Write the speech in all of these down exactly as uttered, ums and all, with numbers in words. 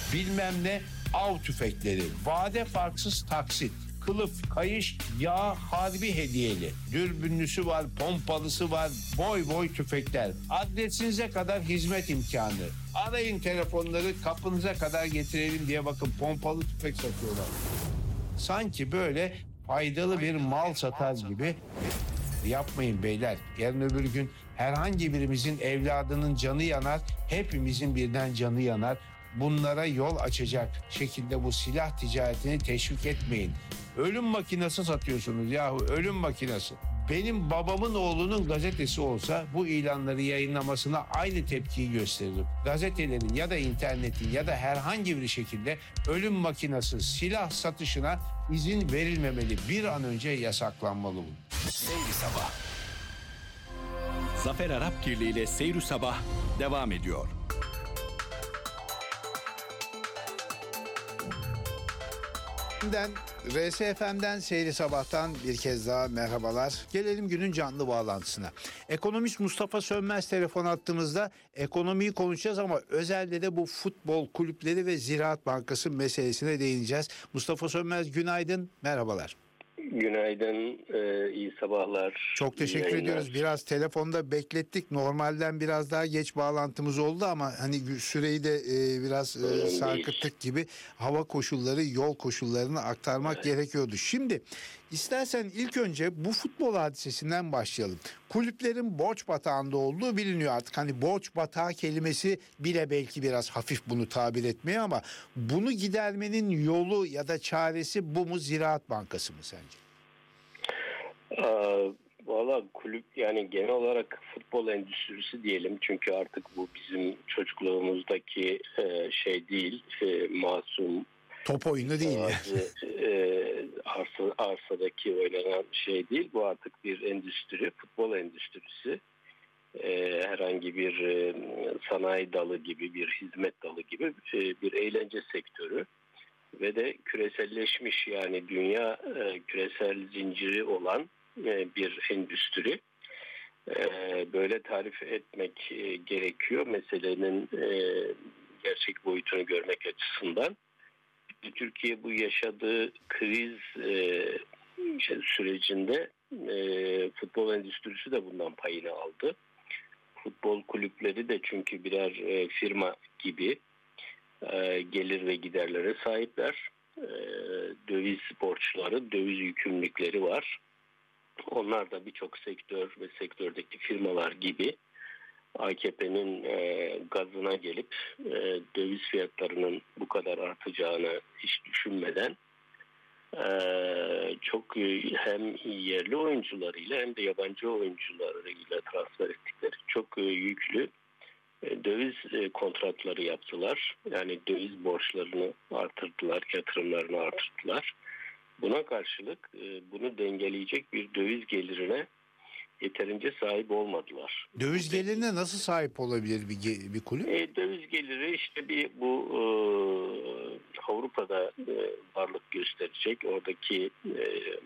bilmem ne av tüfekleri, vade farksız taksit, kılıf, kayış, yağ, harbi hediyeli. Dürbünlüsü var, pompalısı var, boy boy tüfekler. Adresinize kadar hizmet imkanı. Arayın telefonları, kapınıza kadar getirelim diye bakın pompalı tüfek satıyorlar. Sanki böyle faydalı bir mal satar gibi. Yapmayın beyler. Yarın öbür gün herhangi birimizin evladının canı yanar, hepimizin birden canı yanar. Bunlara yol açacak şekilde bu silah ticaretini teşvik etmeyin. Ölüm makinesi satıyorsunuz yahu, ölüm makinesi. Benim babamın oğlunun gazetesi olsa bu ilanları yayınlamasına aynı tepkiyi gösteririm. Gazetelerin ya da internetin ya da herhangi bir şekilde ölüm makinesi silah satışına izin verilmemeli. Bir an önce yasaklanmalı bu. Seyri Sabah. Zafer Arapkirli ile Seyri Sabah devam ediyor. R S F M'den Seyri Sabah'tan bir kez daha merhabalar. Gelelim günün canlı bağlantısına. Ekonomist Mustafa Sönmez telefon attığımızda ekonomiyi konuşacağız ama özelde de bu futbol kulüpleri ve Ziraat Bankası meselesine değineceğiz. Mustafa Sönmez günaydın, merhabalar. Günaydın, e, iyi sabahlar. Çok teşekkür yayınlar. ediyoruz. Biraz telefonda beklettik. Normalden biraz daha geç bağlantımız oldu ama hani süreyi de e, biraz e, sarkıttık gibi hava koşulları, yol koşullarını aktarmak evet. gerekiyordu. Şimdi istersen ilk önce bu futbol hadisesinden başlayalım. Kulüplerin borç batağında olduğu biliniyor artık. Hani borç batağı kelimesi bile belki biraz hafif bunu tabir etmeye ama bunu gidermenin yolu ya da çaresi bu mu, Ziraat Bankası mı sence? Ee, Valla kulüp, yani genel olarak futbol endüstrisi diyelim, çünkü artık bu bizim çocukluğumuzdaki e, şey değil, e, masum top oyunu değil bazı, e, arsa, arsadaki oynanan şey değil, bu artık bir endüstri, futbol endüstrisi. E, herhangi bir e, sanayi dalı gibi, bir hizmet dalı gibi e, bir eğlence sektörü. Ve de küreselleşmiş, yani dünya e, küresel zinciri olan e, bir endüstri. E, böyle tarif etmek e, gerekiyor meselenin e, gerçek boyutunu görmek açısından. Türkiye bu yaşadığı kriz e, şey, sürecinde e, futbol endüstrisi de bundan payını aldı. Futbol kulüpleri de çünkü birer e, firma gibi gelir ve giderlere sahipler. Döviz borçları, döviz yükümlülükleri var. Onlar da birçok sektör ve sektördeki firmalar gibi A K P'nin gazına gelip döviz fiyatlarının bu kadar artacağını hiç düşünmeden çok hem yerli oyuncularıyla hem de yabancı oyuncularıyla transfer ettikleri çok yüklü döviz kontratları yaptılar. Yani döviz borçlarını artırdılar, yatırımlarını artırdılar. Buna karşılık bunu dengeleyecek bir döviz gelirine yeterince sahip olmadılar. Döviz gelirine nasıl sahip olabilir bir, bir kulüp? E, döviz geliri işte bir bu e, Avrupa'da e, varlık gösterecek. Oradaki e,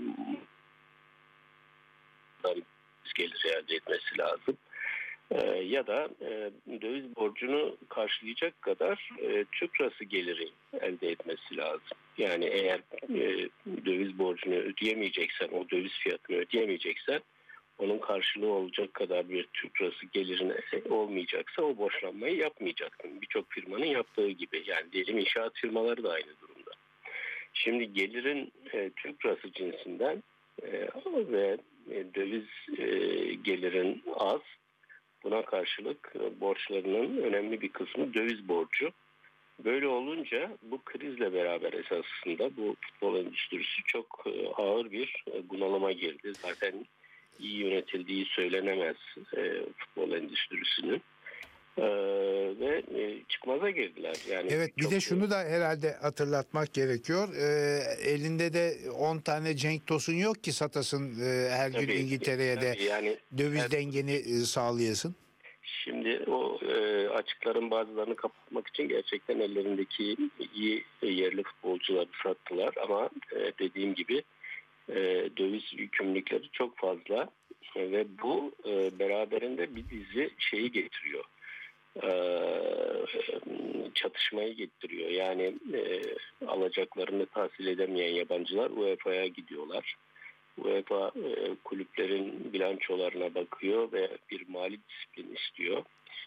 döviz geliri elde etmesi lazım. Ee, ya da e, döviz borcunu karşılayacak kadar e, Türk lirası geliri elde etmesi lazım. Yani eğer e, döviz borcunu ödeyemeyeceksen, o döviz fiyatını ödeyemeyeceksen, onun karşılığı olacak kadar bir Türk lirası gelirin olmayacaksa o borçlanmayı yapmayacaksın. Birçok firmanın yaptığı gibi. Yani diyelim inşaat firmaları da aynı durumda. Şimdi gelirin e, Türk lirası cinsinden e, ve e, döviz e, gelirin az. Buna karşılık borçlarının önemli bir kısmı döviz borcu. Böyle olunca bu krizle beraber esasında bu futbol endüstrisi çok ağır bir bunalıma girdi. Zaten iyi yönetildiği söylenemez e, futbol endüstrisinin. Ee, ve e, çıkmaza girdiler. Yani evet, bir de şunu da herhalde hatırlatmak gerekiyor. Ee, elinde de on tane Cenk Tosun yok ki satasın e, her tabii, gün İngiltere'ye tabii, de yani, döviz her, dengeni e, sağlayasın. Şimdi o e, açıkların bazılarını kapatmak için gerçekten ellerindeki iyi e, yerli futbolcuları sattılar ama e, dediğim gibi e, döviz yükümlülükleri çok fazla e, ve bu e, beraberinde bir dizi şeyi getiriyor. çatışmayı getiriyor. Yani e, alacaklarını tahsil edemeyen yabancılar U E F A'ya gidiyorlar. U E F A e, kulüplerin bilançolarına bakıyor ve bir mali disiplin istiyor.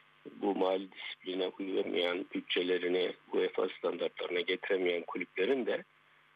Bu mali disipline uyamayan, bütçelerini U E F A standartlarına getiremeyen kulüplerin de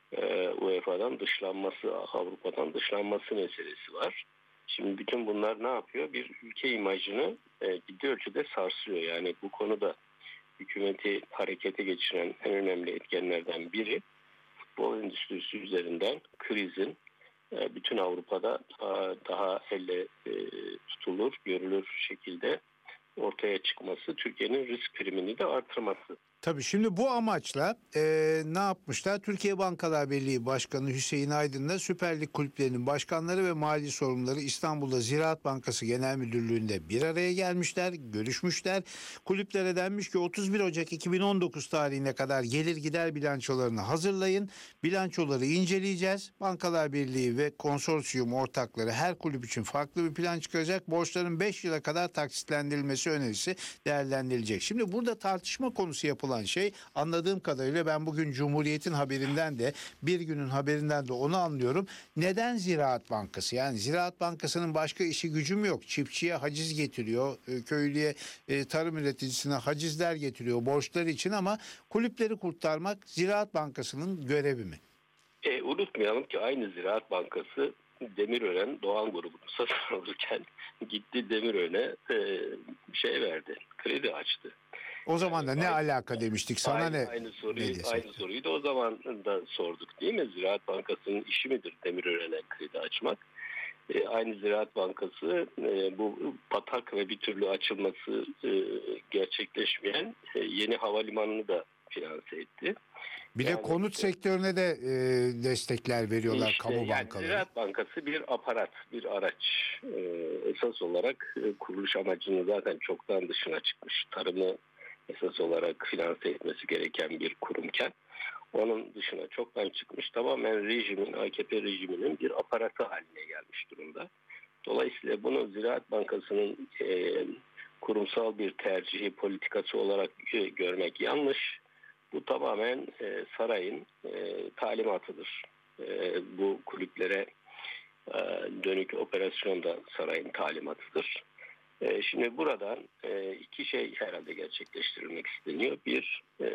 e, U E F A'dan dışlanması, Avrupa'dan dışlanması meselesi var. Şimdi bütün bunlar ne yapıyor? Bir ülke imajını e, ciddi ölçüde sarsıyor. Yani bu konuda hükümeti harekete geçiren en önemli etkenlerden biri futbol endüstrisi üzerinden krizin e, bütün Avrupa'da daha, daha elle e, tutulur, görülür şekilde ortaya çıkması, Türkiye'nin risk primini de artırması. Tabii şimdi bu amaçla e, ne yapmışlar? Türkiye Bankalar Birliği Başkanı Hüseyin Aydın'la Süper Lig kulüplerinin başkanları ve mali sorumluları İstanbul'da Ziraat Bankası Genel Müdürlüğü'nde bir araya gelmişler, görüşmüşler. Kulüplere denmiş ki otuz bir Ocak iki bin on dokuz tarihine kadar gelir gider bilançolarını hazırlayın. Bilançoları inceleyeceğiz. Bankalar Birliği ve konsorsiyum ortakları her kulüp için farklı bir plan çıkaracak. Borçların beş yıla kadar taksitlendirilmesi önerisi değerlendirilecek. Şimdi burada tartışma konusu yapılan şey, anladığım kadarıyla, ben bugün Cumhuriyet'in haberinden de Bir Gün'ün haberinden de onu anlıyorum. Neden Ziraat Bankası? Yani Ziraat Bankası'nın başka işi gücüm yok. Çiftçiye haciz getiriyor, köylüye, tarım üreticisine hacizler getiriyor borçları için, ama kulüpleri kurtarmak Ziraat Bankası'nın görevi mi? E, unutmayalım ki aynı Ziraat Bankası Demirören Doğan grubunu satın alırken gitti Demirören'e e, şey verdi, kredi açtı. O zaman da yani, ne aynı, alaka demiştik, sana aynı, ne? Aynı soruyu, ne aynı soruyu da o zaman da sorduk değil mi? Ziraat Bankası'nın işi midir Demirören'e kredi açmak? E, aynı Ziraat Bankası e, bu batak ve bir türlü açılması e, gerçekleşmeyen e, yeni havalimanını da finanse etti. Bir yani, de konut e, sektörüne de e, destekler veriyorlar işte, kamu yani bankaları. Ziraat Bankası bir aparat, bir araç. E, esas olarak e, kuruluş amacının zaten çoktan dışına çıkmış. Tarımı esas olarak finanse etmesi gereken bir kurumken onun dışına çoktan çıkmış, tamamen rejimin, A K P rejiminin bir aparatı haline gelmiş durumda. Dolayısıyla bunu Ziraat Bankası'nın e, kurumsal bir tercihi, politikası olarak e, görmek yanlış. Bu tamamen e, sarayın e, talimatıdır. E, bu kulüplere e, dönük operasyon da sarayın talimatıdır. E, şimdi buradan e, iki şey herhalde gerçekleştirilmek isteniyor. Bir, e,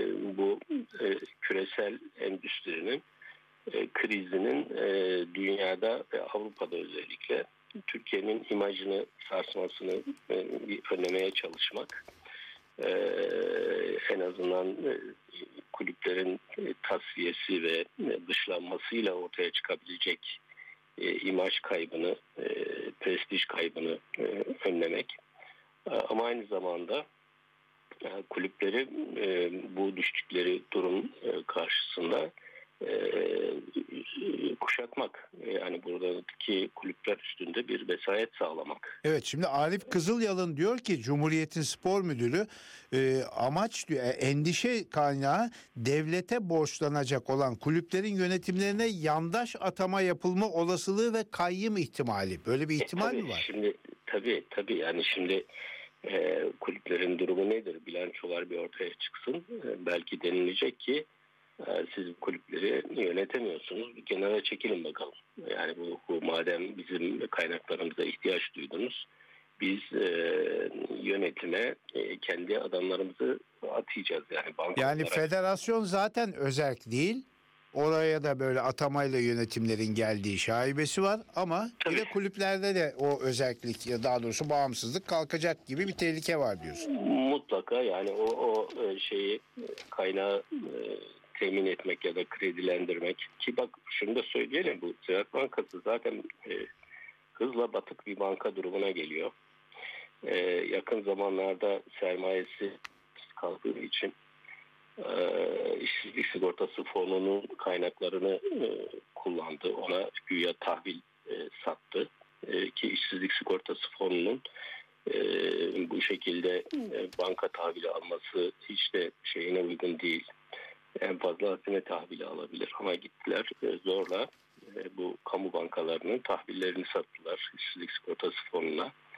bu e, küresel endüstrinin e, krizinin e, dünyada ve Avrupa'da özellikle Türkiye'nin imajını sarsmasını e, önlemeye çalışmak. E, en azından e, kulüplerin e, tasfiyesi ve e, dışlanmasıyla ortaya çıkabilecek e, imaj kaybını, e, prestij kaybını e, önlemek. E, ama aynı zamanda e, kulüpleri e, bu düştükleri durum e, karşısında e, kuşatmak. Yani buradaki kulüpler üstünde bir vesayet sağlamak. Evet, şimdi Arif Kızılyalın diyor ki, Cumhuriyet'in spor müdürü, e, amaç diyor, e, endişe kaynağı devlete borçlanacak olan kulüplerin yönetimlerine yandaş atama yapılma olasılığı ve kayyım ihtimali. Böyle bir ihtimal e, tabii, mi var? Şimdi tabii tabii yani şimdi e, kulüplerin durumu nedir? Bilançolar bir ortaya çıksın. E, belki denilecek ki siz kulüpleri yönetemiyorsunuz, bir kenara çekilin bakalım. Yani bu, bu madem bizim kaynaklarımıza ihtiyaç duydunuz, biz e, yönetime e, kendi adamlarımızı atayacağız. Yani, banka yani olarak. federasyon zaten özerk değil. Oraya da böyle atamayla yönetimlerin geldiği şaibesi var, ama Tabii. bir de kulüplerde de o özerklik, ya daha doğrusu bağımsızlık kalkacak gibi bir tehlike var diyorsun. Mutlaka yani o, o şeyi kaynağı temin etmek ya da kredilendirmek. Ki bak şunu da söyleyelim, bu Ziraat Bankası zaten e, hızla batık bir banka durumuna geliyor. E, yakın zamanlarda sermayesi kaldığı için e, işsizlik sigortası fonunun kaynaklarını e, kullandı. Ona güya tahvil e, sattı. E, ki işsizlik sigortası fonunun e, bu şekilde e, banka tahvili alması hiç de şeyine uygun değil. En fazla hazine tahvili alabilir ama gittiler e, zorla e, bu kamu bankalarının tahvillerini sattılar işsizlik sigortası fonuna.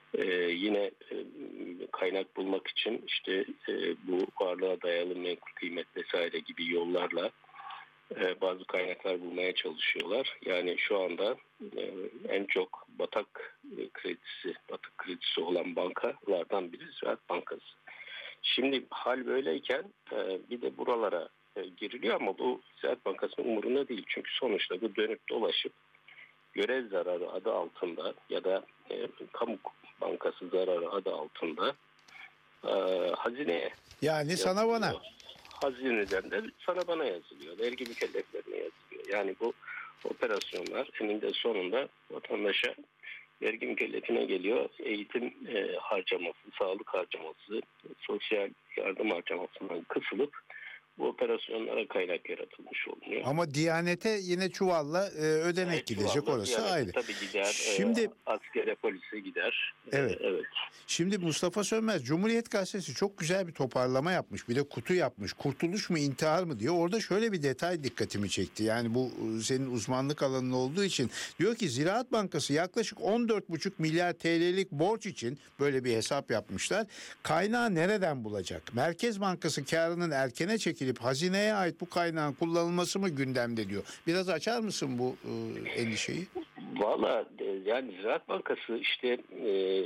e, yine e, kaynak bulmak için işte e, bu varlığa dayalı menkul kıymet vesaire gibi yollarla e, bazı kaynaklar bulmaya çalışıyorlar. Yani şu anda e, en çok batak e, kredisi, batık kredisi olan bankalardan biri Ziraat Bankası. Şimdi hal böyleyken e, bir de buralara e, giriliyor ama bu Ziraat Bankası'nın umurunda değil. Çünkü sonuçta bu dönüp dolaşıp görev zararı adı altında ya da e, kamu bankası zararı adı altında e, hazineye Yani sana yazılıyor. bana. Hazineden de sana bana yazılıyor. Vergi mükelleflerine yazılıyor. Yani bu operasyonlar eninde sonunda vatandaşa, vergi mükellefine geliyor. Eğitim e, harcaması, sağlık harcaması, sosyal yardım harcamasından kısılıp bu operasyonlara kaynak yaratılmış oluyor. Ama Diyanet'e yine çuvalla e, ödenek Evet, gidecek, çuvalla orası Diyanet'e ayrı. tabii gider. Şimdi e, askere, polise gider. E, Evet. evet. Şimdi Mustafa Sönmez, Cumhuriyet Gazetesi çok güzel bir toparlama yapmış. Bir de kutu yapmış. Kurtuluş mu intihar mı diyor. Orada şöyle bir detay dikkatimi çekti. Yani bu senin uzmanlık alanın olduğu için. Diyor ki Ziraat Bankası yaklaşık on dört buçuk milyar T L'lik borç için böyle bir hesap yapmışlar. Kaynağı nereden bulacak? Merkez Bankası karının erkene çekilip hazineye ait bu kaynağın kullanılması mı gündemde diyor. Biraz açar mısın bu e, endişeyi? Valla yani Ziraat Bankası işte e,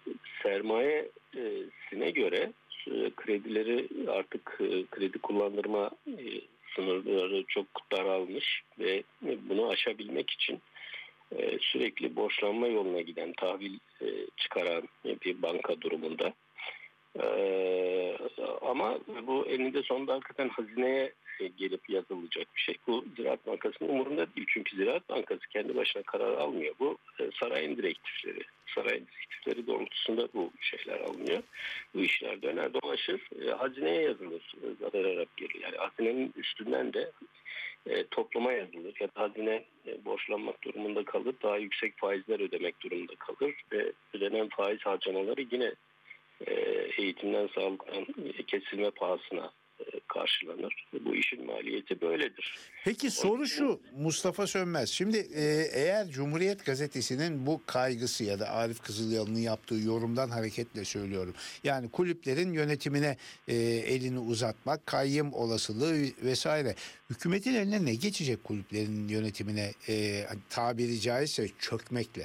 sermayesine göre e, kredileri artık e, kredi kullandırma e, sınırları çok daralmış ve bunu aşabilmek için e, sürekli borçlanma yoluna giden, tahvil e, çıkaran bir banka durumunda. Ee, ama bu eninde sonunda hakikaten hazineye gelip yazılacak bir şey. Bu Ziraat Bankası'nın umurunda değil. Çünkü Ziraat Bankası kendi başına karar almıyor. Bu e, sarayın direktifleri. Sarayın direktifleri doğrultusunda bu şeyler alınıyor. Bu işler döner dolaşır. E, hazineye yazılır. E, zarararak gelir. Yani hazinenin üstünden de e, topluma yazılır. Ya da hazine e, borçlanmak durumunda kalır. Daha yüksek faizler ödemek durumunda kalır. Ve ödenen faiz harcamaları yine eğitimden, sağlıktan kesilme pahasına karşılanır. Bu işin maliyeti böyledir. Peki soru şu Mustafa Sönmez. Şimdi e, eğer Cumhuriyet Gazetesi'nin bu kaygısı ya da Arif Kızılyalı'nın yaptığı yorumdan hareketle söylüyorum. Yani kulüplerin yönetimine e, elini uzatmak, kayyım olasılığı vesaire. Hükümetin eline ne geçecek kulüplerin yönetimine e, tabiri caizse çökmekle?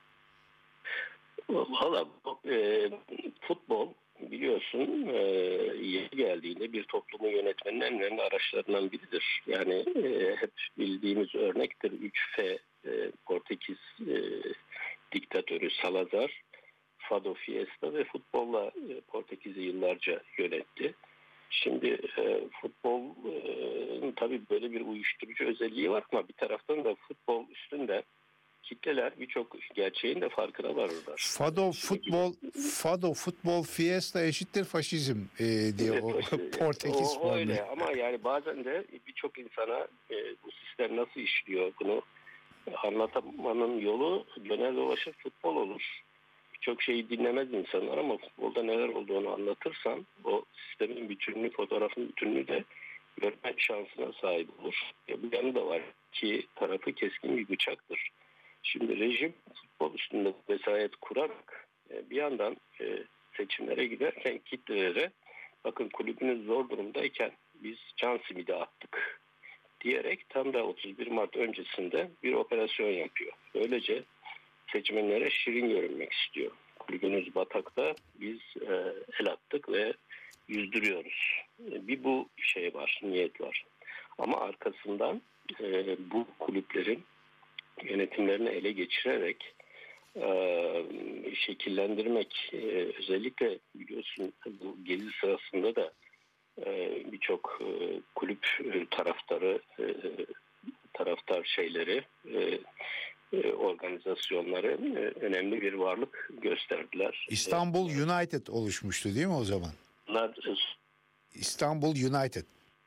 Valla e, futbol biliyorsun e, yeni geldiğinde bir toplumu yönetmenin en önemli araçlarından biridir. Yani e, hep bildiğimiz örnektir. üç F e, Portekiz e, diktatörü Salazar, Fado Fiesta ve futbolla e, Portekiz'i yıllarca yönetti. Şimdi e, futbolun e, tabii böyle bir uyuşturucu özelliği var ama bir taraftan da futbol üstünde kitleler birçok gerçeğin de farkına varırlar. Fado futbol, Fado futbol fiesta eşittir faşizm e, diye Evet, o faşizm. Portekiz o, o formülü. öyle ama yani bazen de birçok insana e, bu sistem nasıl işliyor bunu anlatmanın yolu döner dolaşır futbol olur. Birçok şeyi dinlemez insanlar ama futbolda neler olduğunu anlatırsan o sistemin bütününü, fotoğrafın bütününü de görme şansına sahip olur. E, bu yanı da var ki tarafı keskin bir bıçaktır. Şimdi rejim futbol üstünde vesayet kurarak bir yandan seçimlere giderken kitlelere bakın kulübünüz zor durumdayken biz can simidi attık diyerek tam da otuz bir Mart öncesinde bir operasyon yapıyor. Böylece seçmenlere şirin görünmek istiyor. Kulübünüz batakta biz el attık ve yüzdürüyoruz. Bir bu şey var, niyet var. Ama arkasından bu kulüplerin yönetimlerini ele geçirerek e, şekillendirmek e, özellikle biliyorsun bu gezi sırasında da e, birçok e, kulüp e, taraftarı e, taraftar şeyleri e, e, organizasyonları e, önemli bir varlık gösterdiler. İstanbul United oluşmuştu değil mi o zaman? Bunlar, İstanbul United.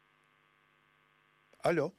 Alo.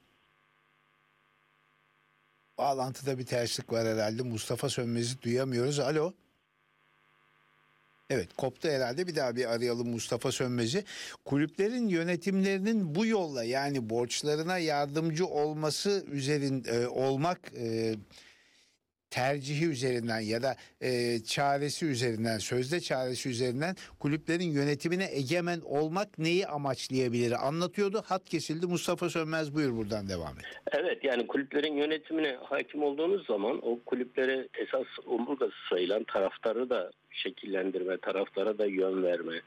Bağlantıda bir terslik var herhalde. Mustafa Sönmez'i duyamıyoruz. Alo. Evet, koptu herhalde. Bir daha bir arayalım Mustafa Sönmez'i. Kulüplerin yönetimlerinin bu yolla yani borçlarına yardımcı olması üzerin e, olmak e, tercihi üzerinden ya da e, çaresi üzerinden, sözde çaresi üzerinden kulüplerin yönetimine egemen olmak neyi amaçlayabilir? Anlatıyordu. Hat kesildi. Mustafa Sönmez, buyur, buradan devam et. Evet, yani kulüplerin yönetimine hakim olduğunuz zaman o kulüplere esas omurgası sayılan taraftarı da şekillendirme, taraftara da yön verme,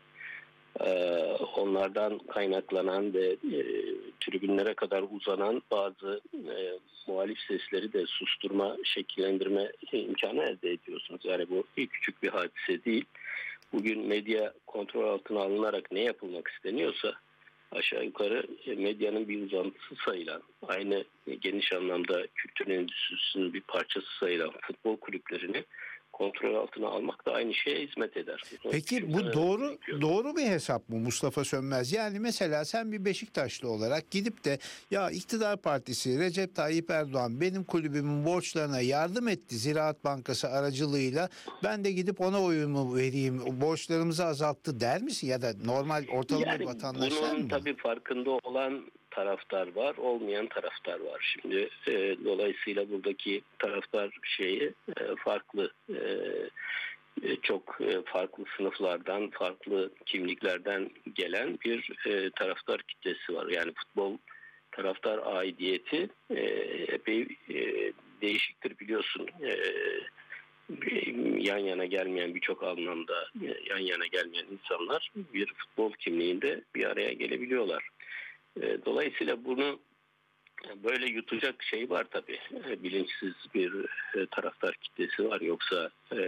onlardan kaynaklanan ve e, tribünlere kadar uzanan bazı e, muhalif sesleri de susturma, şekillendirme imkanı elde ediyorsunuz. Yani bu küçük bir hadise değil. Bugün medya kontrol altına alınarak ne yapılmak isteniyorsa aşağı yukarı medyanın bir uzantısı sayılan, aynı geniş anlamda kültür endüstrisinin bir parçası sayılan futbol kulüplerini kontrol altına almak da aynı şeye hizmet eder. Peki bu doğru doğru bir hesap mı Mustafa Sönmez? Yani mesela sen bir Beşiktaşlı olarak gidip de ya iktidar partisi Recep Tayyip Erdoğan benim kulübümün borçlarına yardım etti Ziraat Bankası aracılığıyla, ben de gidip ona oyumu vereyim, borçlarımızı azalttı der misin? Ya da normal ortalama yani vatandaş der bunun mi? tabii farkında olan taraftar var, olmayan taraftar var. Şimdi e, dolayısıyla buradaki taraftar şeyi e, farklı. E, e, çok e, farklı sınıflardan, farklı kimliklerden gelen bir e, taraftar kitlesi var. Yani futbol taraftar aidiyeti e, epey e, değişiktir, biliyorsun. E, yan yana gelmeyen, birçok anlamda yan yana gelmeyen insanlar bir futbol kimliğinde bir araya gelebiliyorlar. Dolayısıyla bunu böyle yutacak şey var tabii. Bilinçsiz bir taraftar kitlesi var. Yoksa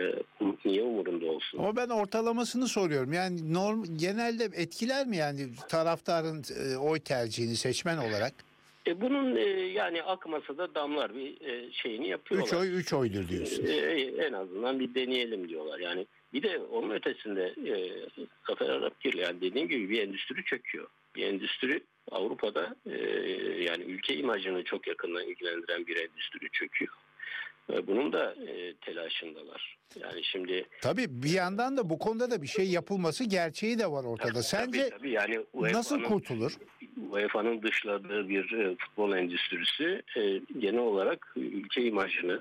niye umurunda olsun? Ama ben ortalamasını soruyorum. Yani norm, genelde etkiler mi yani taraftarın oy tercihini seçmen olarak? E bunun e, yani akmasa da damlar bir e, şeyini yapıyorlar. Üç oy üç oydur diyorsun. E, en azından bir deneyelim diyorlar. Yani bir de onun ötesinde e, Zafer Arapgirli, yani dediğim gibi bir endüstri çöküyor. Bir endüstri Avrupa'da e, yani ülke imajını çok yakından ilgilendiren bir endüstri çöküyor. E, bunun da e, telaşındalar. Yani şimdi tabii bir yandan da bu konuda da bir şey yapılması gerçeği de var ortada. Sence tabii, tabii. Yani nasıl kurtulur? U E F A'nın dışladığı bir e, futbol endüstrisi e, genel olarak ülke imajını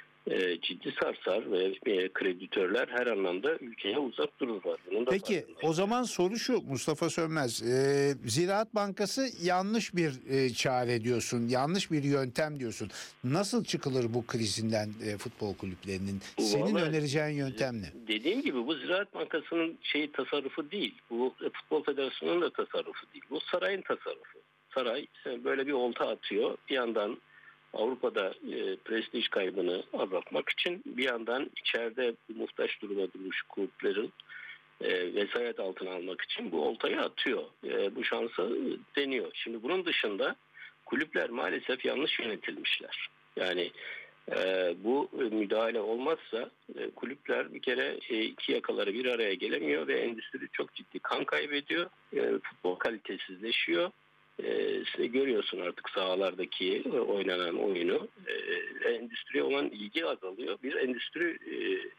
e, ciddi sarsar ve e, kreditörler her anlamda ülkeye uzak dururlar. Bunun da Peki o zaman soru şu Mustafa Sönmez, e, Ziraat Bankası yanlış bir e, çare diyorsun, yanlış bir yöntem diyorsun. Nasıl çıkılır bu krizinden e, futbol kulüplerinin? Senin Vallahi, önereceğin yöntem ne? Dediğim gibi bu Ziraat Bankası'nın şeyi tasarrufu değil. Bu Futbol Federasyonu'nun da tasarrufu değil. Bu sarayın tasarrufu. Saray e, böyle bir olta atıyor. Bir yandan Avrupa'da e, prestij kaybını azaltmak için, bir yandan içeride muhtaç duruma durmuş kulüplerin e, vesayet altına almak için bu oltayı atıyor. E, bu şansı deniyor. Şimdi bunun dışında kulüpler maalesef yanlış yönetilmişler. Yani e, bu müdahale olmazsa e, kulüpler bir kere e, iki yakaları bir araya gelemiyor ve endüstri çok ciddi kan kaybediyor. E, futbol kalitesizleşiyor. Ee, size görüyorsun artık sahalardaki oynanan oyunu. Ee, endüstriye olan ilgi azalıyor. Bir endüstri e,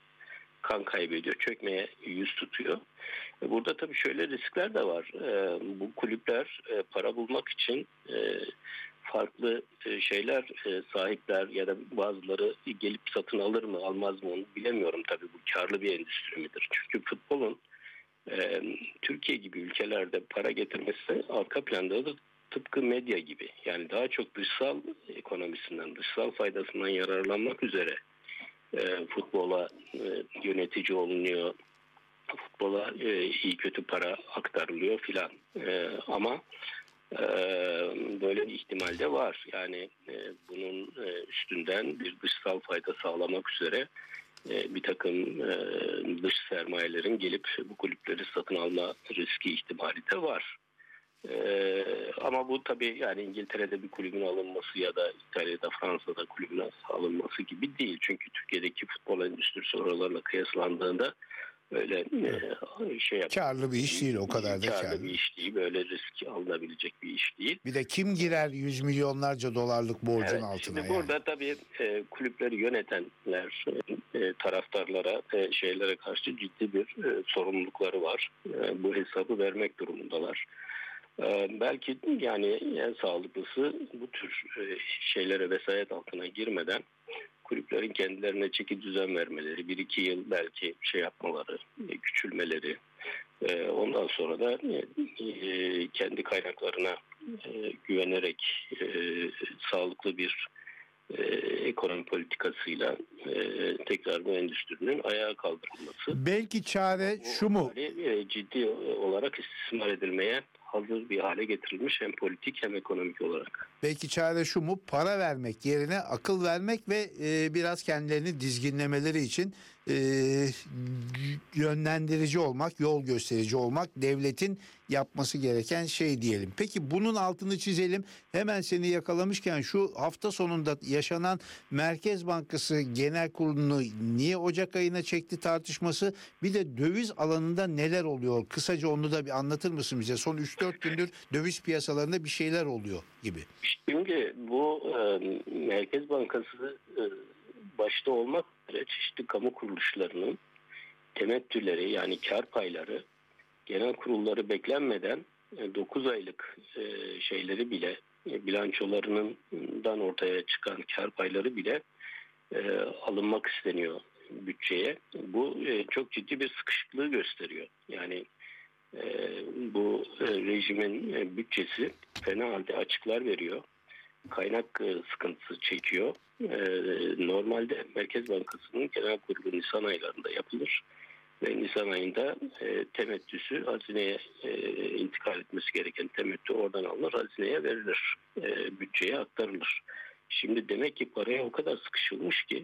kan kaybediyor, çökmeye yüz tutuyor. E, burada tabii şöyle riskler de var. E, bu kulüpler e, para bulmak için e, farklı e, şeyler e, sahipler ya da bazıları gelip satın alır mı almaz mı onu bilemiyorum tabii. Bu karlı bir endüstri midir? Çünkü futbolun e, Türkiye gibi ülkelerde para getirmesi arka planda da tıpkı medya gibi, yani daha çok dışsal ekonomisinden, dışsal faydasından yararlanmak üzere e, futbola e, yönetici olunuyor, futbola e, iyi kötü para aktarılıyor filan. E, ama e, böyle bir ihtimal de var. Yani e, bunun e, üstünden bir dışsal fayda sağlamak üzere e, bir takım e, dış sermayelerin gelip bu kulüpleri satın alma riski ihtimali de var. Ee, ama bu tabii yani İngiltere'de bir kulübün alınması ya da İtalya'da, Fransa'da kulübün alınması gibi değil. Çünkü Türkiye'deki futbol endüstrisi oralarla kıyaslandığında öyle e, şey yap. Karlı bir iş değil, o kadar da karlı. karlı. bir iş değil, böyle risk alınabilecek bir iş değil. Bir de kim girer yüz milyonlarca dolarlık borcun Evet, altına? şimdi yani. burada tabii e, kulüpleri yönetenler e, taraftarlara, e, şeylere karşı ciddi bir e, sorumlulukları var. E, bu hesabı vermek durumundalar. Belki yani en sağlıklısı bu tür şeylere vesayet altına girmeden kulüplerin kendilerine çeki düzen vermeleri, bir iki yıl belki şey yapmaları, küçülmeleri, ondan sonra da kendi kaynaklarına güvenerek sağlıklı bir ekonomi politikasıyla tekrar bu endüstrinin ayağa kaldırılması. Belki çare şu mu? Ciddi olarak istismar edilmeye hazır bir hale getirilmiş hem politik hem ekonomik olarak. Belki çare şu mu? Para vermek yerine akıl vermek ve e, biraz kendilerini dizginlemeleri için e, yönlendirici olmak, yol gösterici olmak devletin yapması gereken şey diyelim. Peki bunun altını çizelim. Hemen seni yakalamışken şu hafta sonunda yaşanan Merkez Bankası Genel Kurulu'nu niye Ocak ayına çekti tartışması, bir de döviz alanında neler oluyor? Kısaca onu da bir anlatır mısın bize? Son üç dört gündür döviz piyasalarında bir şeyler oluyor gibi. Şimdi bu e, Merkez Bankası e, başta olmak üzere çeşitli kamu kuruluşlarının temettüleri yani kar payları genel kurulları beklenmeden e, dokuz aylık e, şeyleri bile e, bilançolarından ortaya çıkan kar payları bile e, alınmak isteniyor bütçeye. Bu e, çok ciddi bir sıkışıklığı gösteriyor. Yani e, bu e, rejimin e, bütçesi fena halde açıklar veriyor. Kaynak e, sıkıntısı çekiyor. E, normalde Merkez Bankası'nın genel kurulu Nisan aylarında yapılır. Ve Nisan ayında e, temettüsü hazineye e, intikal etmesi gereken temettü oradan alınır, hazineye verilir. E, bütçeye aktarılır. Şimdi demek ki paraya o kadar sıkışılmış ki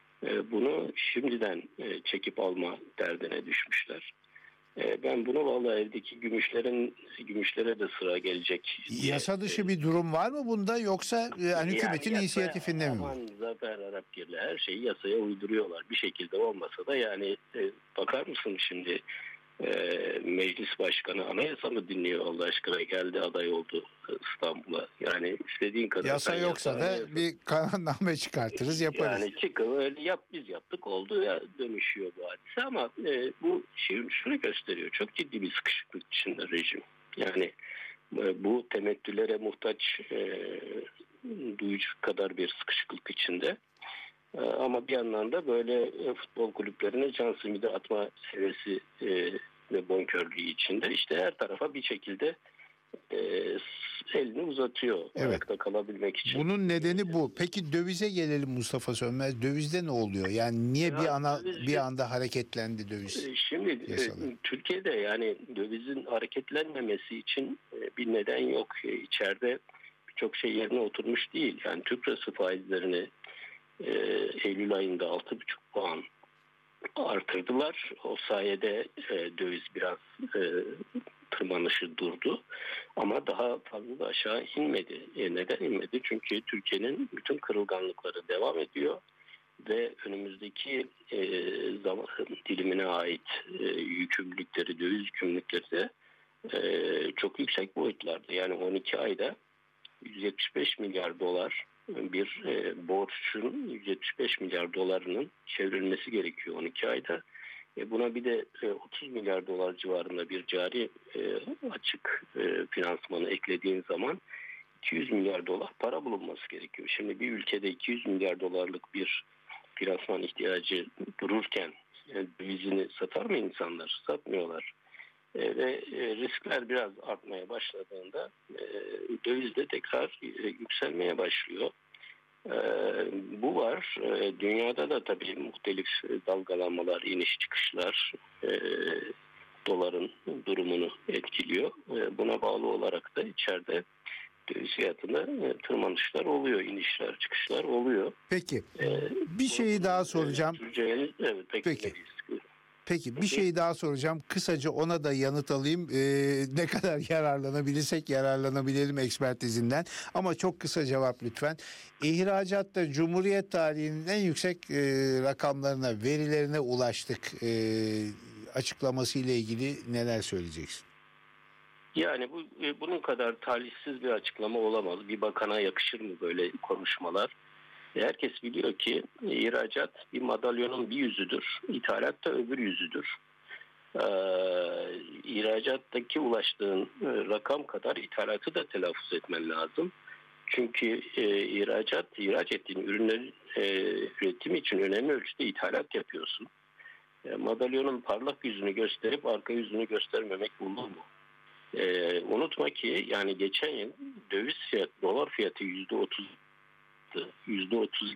e, bunu şimdiden e, çekip alma derdine düşmüşler. E, ben bunu vallahi evdeki gümüşlerin gümüşlere de sıra gelecek. Yasa dışı bir durum var mı bunda, yoksa yani hükümetin yani inisiyatifinde mi var? Aman Zafer Arapgir'le her şeyi yasaya uyduruyorlar. Bir şekilde olmasa da yani e, bakar mısın şimdi e, meclis başkanı anayasa mı dinliyor Allah aşkına, geldi aday oldu İstanbul'a. Yani istediğin kadar. Yasa yoksa yasa, da anayasa. bir kanunnaame çıkartırız, yaparız. Yani çıkın öyle yap, biz yaptık oldu ya, dönüşüyor bu hadise ama e, bu şey, şunu gösteriyor, çok ciddi bir sıkışıklık içinde rejim. Yani e, bu temettülere muhtaç e, duyucu kadar bir sıkışıklık içinde. E, ama bir yandan da böyle e, futbol kulüplerine can simidi atma hevesi e, ve bonkörlüğü içinde işte her tarafa bir şekilde e, elini uzatıyor Evet. ayakta kalabilmek için. Bunun nedeni bu. Peki dövize gelelim Mustafa Sönmez. Dövizde ne oluyor? Yani niye Ya, bir ana dövizde- bir anda hareketlendi döviz? E, Şimdi e, Yasalar. Türkiye'de yani dövizin hareketlenmemesi için e, bir neden yok. E, İçeride birçok şey yerine oturmuş değil. Yani Türk lirası faizlerini e, Eylül ayında altı buçuk puan artırdılar. O sayede e, döviz biraz e, tırmanışı durdu. Ama daha fazla da aşağı inmedi. E, neden inmedi? Çünkü Türkiye'nin bütün kırılganlıkları devam ediyor. Ve önümüzdeki e, zaman dilimine ait e, yükümlülükleri, döviz yükümlülükleri de e, çok yüksek boyutlarda. Yani on iki ayda yüz yetmiş beş milyar dolar bir e, borçun yüz yetmiş beş milyar dolarının çevrilmesi gerekiyor on iki ayda. E, buna bir de e, otuz milyar dolar civarında bir cari e, açık e, finansmanı eklediğin zaman iki yüz milyar dolar para bulunması gerekiyor. Şimdi bir ülkede iki yüz milyar dolarlık bir finansman ihtiyacı dururken e, dövizini satar mı insanlar? Satmıyorlar. E, ve e, riskler biraz artmaya başladığında e, döviz de tekrar e, yükselmeye başlıyor. E, bu var. E, dünyada da tabii muhtelif dalgalanmalar, iniş çıkışlar e, doların durumunu etkiliyor. E, buna bağlı olarak da içeride döviz fiyatında e, tırmanışlar oluyor, inişler, çıkışlar oluyor. Peki. E, Bir şeyi daha soracağım. Süreceğiniz, evet, peki. Peki. Peki bir şey daha soracağım. Kısaca ona da yanıt alayım. Ee, ne kadar yararlanabilirsek yararlanabilelim ekspertizinden. Ama çok kısa cevap lütfen. İhracatta Cumhuriyet tarihinin en yüksek e, rakamlarına, verilerine ulaştık. E, açıklaması ile ilgili neler söyleyeceksin? Yani bu bunun kadar talihsiz bir açıklama olamaz. Bir bakana yakışır mı böyle konuşmalar? Herkes biliyor ki ihracat bir madalyonun bir yüzüdür. İthalat da öbür yüzüdür. Ee, ihracattaki ulaştığın rakam kadar ithalatı da telaffuz etmen lazım. Çünkü e, ihracat, ihraç ettiğin ürünlerin e, üretimi için önemli ölçüde ithalat yapıyorsun. E, madalyonun parlak yüzünü gösterip arka yüzünü göstermemek olur mu? E, unutma ki yani geçen yıl döviz fiyatı, dolar fiyatı yüzde otuz, yüzde otuz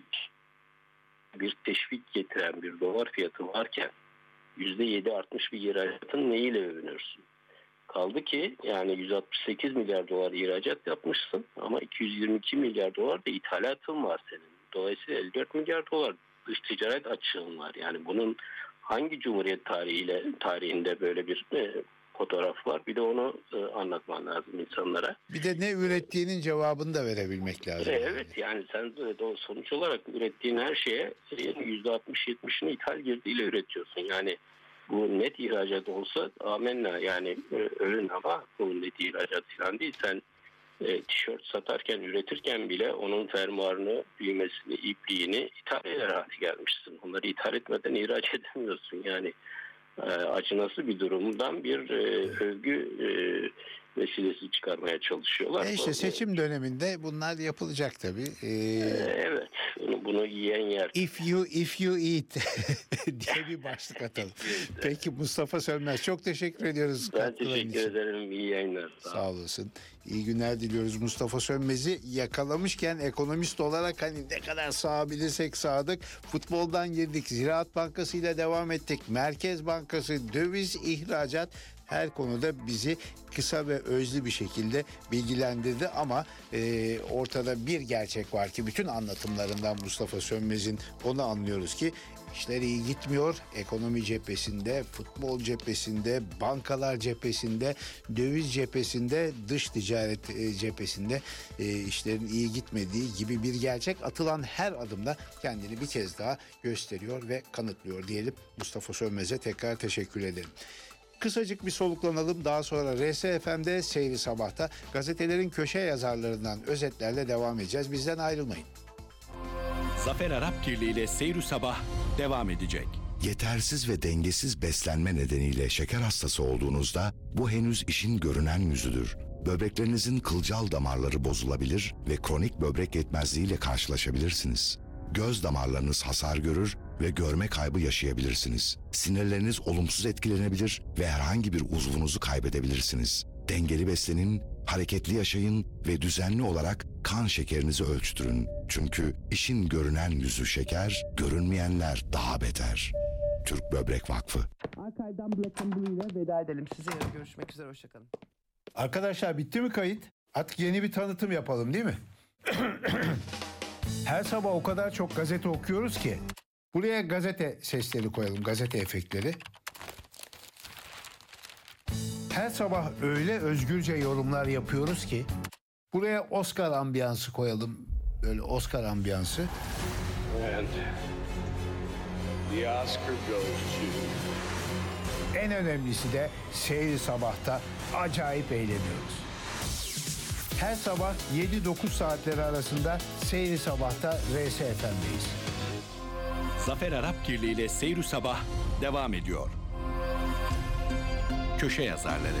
bir teşvik getiren bir dolar fiyatı varken yüzde yedi artmış bir ihracatın neyiyle övünürsün? Kaldı ki yani yüz altmış sekiz milyar dolar ihracat yapmışsın ama iki yüz yirmi iki milyar dolar da ithalatın var senin. Dolayısıyla elli dört milyar dolar dış ticaret açığın var. Yani bunun hangi cumhuriyet tarihiyle tarihinde böyle bir e, fotoğraf var? Bir de onu e, anlatman lazım insanlara. Bir de ne ürettiğinin cevabını da verebilmek lazım. E, evet yani sen de sonuç olarak ürettiğin her şeye yüzde altmış yetmişini ithal girdiyle üretiyorsun. Yani bu net ihracat olsa amenna yani övün ama bu net ihracat falan değil. Sen e, tişört satarken, üretirken bile onun fermuarını, düğmesini, ipliğini ithal eder hale gelmişsin. Onları ithal etmeden ihraç edemiyorsun. Yani e, acınası bir durumdan bir e, övgü e, vesilesi çıkarmaya çalışıyorlar. E işte seçim döneminde bunlar yapılacak tabii. Ee, evet. Bunu, bunu yiyen yer. If you if you eat diye bir başlık atalım. Peki Mustafa Sönmez çok teşekkür ediyoruz. Ben teşekkür için. ederim. İyi yayınlar. Sağ, Sağ olasın. İyi günler diliyoruz. Mustafa Sönmez'i yakalamışken ekonomist olarak hani ne kadar sağabilirsek sağdık. Futboldan girdik. Ziraat Bankası ile devam ettik. Merkez Bankası, döviz, ihracat her konuda bizi kısa ve özlü bir şekilde bilgilendirdi ama e, ortada bir gerçek var ki bütün anlatımlarından Mustafa Sönmez'in onu anlıyoruz ki işler iyi gitmiyor. Ekonomi cephesinde, futbol cephesinde, bankalar cephesinde, döviz cephesinde, dış ticaret e, cephesinde e, işlerin iyi gitmediği gibi bir gerçek atılan her adımda kendini bir kez daha gösteriyor ve kanıtlıyor diyelim. Mustafa Sönmez'e tekrar teşekkür ederim. Kısacık bir soluklanalım. Daha sonra R S F M'de Seyri Sabah'ta gazetelerin köşe yazarlarından özetlerle devam edeceğiz. Bizden ayrılmayın. Zafer Arapkirli ile Seyri Sabah devam edecek. Yetersiz ve dengesiz beslenme nedeniyle şeker hastası olduğunuzda bu henüz işin görünen yüzüdür. Böbreklerinizin kılcal damarları bozulabilir ve kronik böbrek yetmezliğiyle karşılaşabilirsiniz. Göz damarlarınız hasar görür ve görme kaybı yaşayabilirsiniz. Sinirleriniz olumsuz etkilenebilir ve herhangi bir uzvunuzu kaybedebilirsiniz. Dengeli beslenin, hareketli yaşayın ve düzenli olarak kan şekerinizi ölçtürün. Çünkü işin görünen yüzü şeker, görünmeyenler daha beter. Türk Böbrek Vakfı. Arkaydan Black and Blue ile veda edelim. Size yarın görüşmek üzere. Hoşçakalın. Arkadaşlar bitti mi kayıt? Artık yeni bir tanıtım yapalım değil mi? Her sabah o kadar çok gazete okuyoruz ki buraya gazete sesleri koyalım, gazete efektleri. Her sabah öyle özgürce yorumlar yapıyoruz ki buraya Oscar ambiyansı koyalım. Böyle Oscar ambiyansı. And the Oscar goes to... En önemlisi de Seyri Sabah'ta acayip eğleniyoruz. Her sabah yedi dokuz saatleri arasında Seyri Sabah'ta R S F M'deyiz. Zafer Arapkirli ile Seyri Sabah devam ediyor. Köşe yazarları.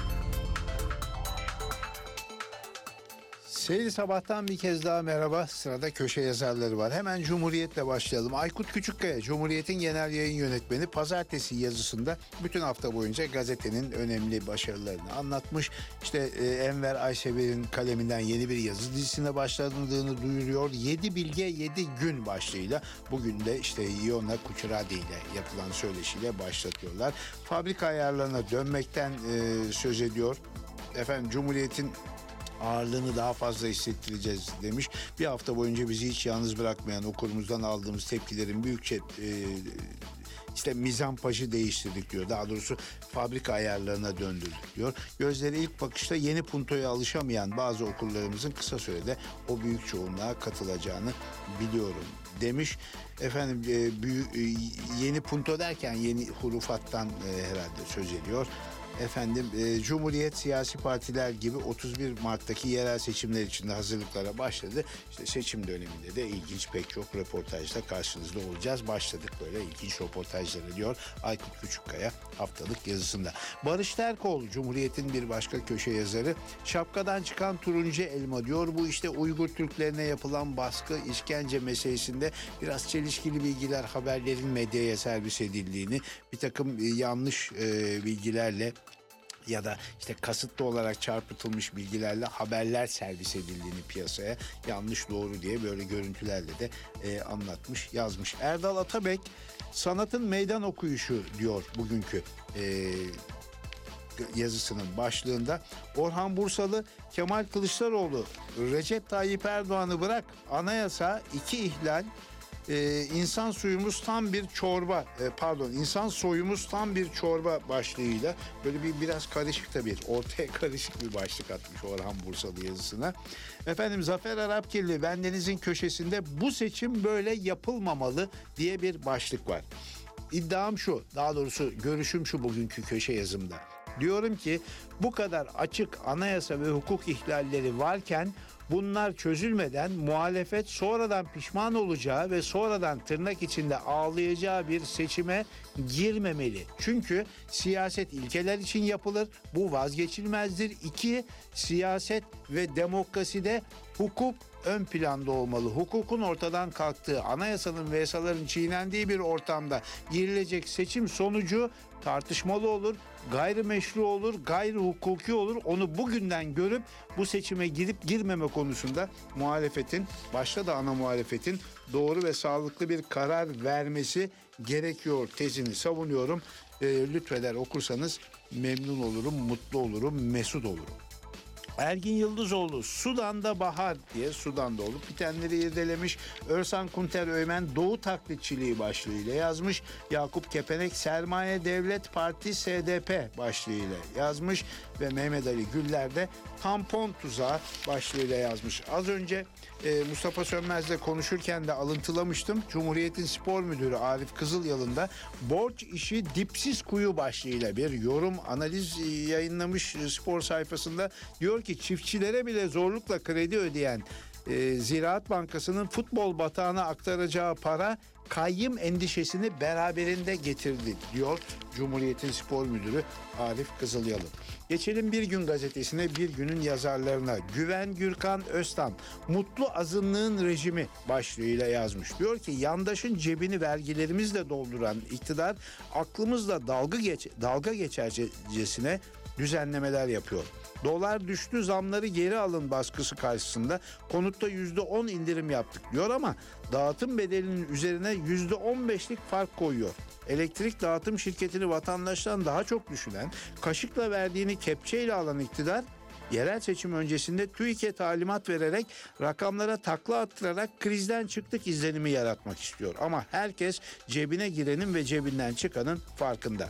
Seyri Sabah'tan bir kez daha merhaba. Sırada köşe yazarları var. Hemen Cumhuriyet'le başlayalım. Aykut Küçükkaya, Cumhuriyet'in genel yayın yönetmeni, pazartesi yazısında bütün hafta boyunca gazetenin önemli başarılarını anlatmış. İşte e, Enver Aysever'in kaleminden yeni bir yazı dizisine başladığını duyuruyor. Yedi Bilge Yedi Gün başlığıyla bugün de işte Iona Kuchuradi ile yapılan söyleşiyle başlatıyorlar. Fabrika ayarlarına dönmekten e, söz ediyor. Efendim Cumhuriyet'in ağırlığını daha fazla hissettireceğiz demiş. Bir hafta boyunca bizi hiç yalnız bırakmayan okurumuzdan aldığımız tepkilerin büyükçe e, işte mizampajı değiştirdik diyor. Daha doğrusu fabrika ayarlarına döndürdük diyor. Gözleri ilk bakışta yeni puntoya alışamayan bazı okurlarımızın kısa sürede o büyük çoğunluğa katılacağını biliyorum demiş. Efendim e, büyük, e, yeni punto derken yeni hurufattan e, herhalde söz ediyor. Efendim e, Cumhuriyet siyasi partiler gibi otuz bir Mart'taki yerel seçimler için de hazırlıklara başladı. İşte seçim döneminde de ilginç pek çok röportajda karşınızda olacağız. Başladık böyle ilginç röportajları diyor Aykut Küçükkaya haftalık yazısında. Barış Terkoğlu Cumhuriyet'in bir başka köşe yazarı. Şapkadan çıkan turuncu elma diyor. Bu işte Uygur Türklerine yapılan baskı, işkence meselesinde biraz çelişkili bilgiler, haberlerin medyaya servis edildiğini, bir takım e, yanlış e, bilgilerle ya da işte kasıtlı olarak çarpıtılmış bilgilerle haberler servis edildiğini piyasaya, yanlış doğru diye böyle görüntülerle de e, anlatmış, yazmış. Erdal Atabek sanatın meydan okuyuşu diyor bugünkü e, yazısının başlığında. Orhan Bursalı Kemal Kılıçdaroğlu Recep Tayyip Erdoğan'ı bırak, anayasa iki ihlal, Ee, insan suyumuz tam bir çorba e, pardon insan soyumuz tam bir çorba başlığıyla böyle bir biraz karışık da bir ortaya karışık bir başlık atmış Orhan Bursalı yazısına. Efendim Zafer Arapkirli bendenizin köşesinde bu seçim böyle yapılmamalı diye bir başlık var. İddiam şu, daha doğrusu görüşüm şu bugünkü köşe yazımda. Diyorum ki bu kadar açık anayasa ve hukuk ihlalleri varken bunlar çözülmeden muhalefet sonradan pişman olacağı ve sonradan tırnak içinde ağlayacağı bir seçime girmemeli. Çünkü siyaset ilkeler için yapılır. Bu vazgeçilmezdir. İki, siyaset ve demokraside hukuk ön planda olmalı. Hukukun ortadan kalktığı, anayasanın ve yasaların çiğnendiği bir ortamda girilecek seçim sonucu tartışmalı olur, gayrimeşru olur, gayri hukuki olur. Onu bugünden görüp bu seçime girip girmeme konusunda muhalefetin, başta da ana muhalefetin doğru ve sağlıklı bir karar vermesi gerekiyor tezini savunuyorum. E, lütfeder okursanız memnun olurum, mutlu olurum, mesut olurum. Ergin Yıldızoğlu Sudan'da bahar diye Sudan'da olup bitenleri irdelemiş. Örsan Kunter Öğmen Doğu taklitçiliği başlığıyla yazmış. Yakup Kepenek Sermaye Devlet Parti S D P başlığıyla yazmış ve Mehmet Ali Güller de tampon tuzağı başlığıyla yazmış. Az önce e, Mustafa Sönmez'le konuşurken de alıntılamıştım. Cumhuriyet'in spor müdürü Arif Kızılyalın da borç işi dipsiz kuyu başlığıyla bir yorum analiz yayınlamış spor sayfasında. Diyor ki çiftçilere bile zorlukla kredi ödeyen e, Ziraat Bankası'nın futbol batağına aktaracağı para kayyım endişesini beraberinde getirdi diyor Cumhuriyet'in spor müdürü Arif Kızılyalın. Geçelim Bir Gün gazetesine, bir günün yazarlarına. Güven Gürkan Öztan Mutlu Azınlığın Rejimi başlığıyla yazmış. Diyor ki yandaşın cebini vergilerimizle dolduran iktidar aklımızla dalga, geç, dalga geçercesine düzenlemeler yapıyor. Dolar düştü, zamları geri alın baskısı karşısında konutta yüzde on indirim yaptık diyor ama dağıtım bedelinin üzerine yüzde on beşlik fark koyuyor. Elektrik dağıtım şirketini vatandaştan daha çok düşünen, kaşıkla verdiğini kepçeyle alan iktidar, yerel seçim öncesinde TÜİK'e talimat vererek rakamlara takla attırarak krizden çıktık izlenimi yaratmak istiyor. Ama herkes cebine girenin ve cebinden çıkanın farkında.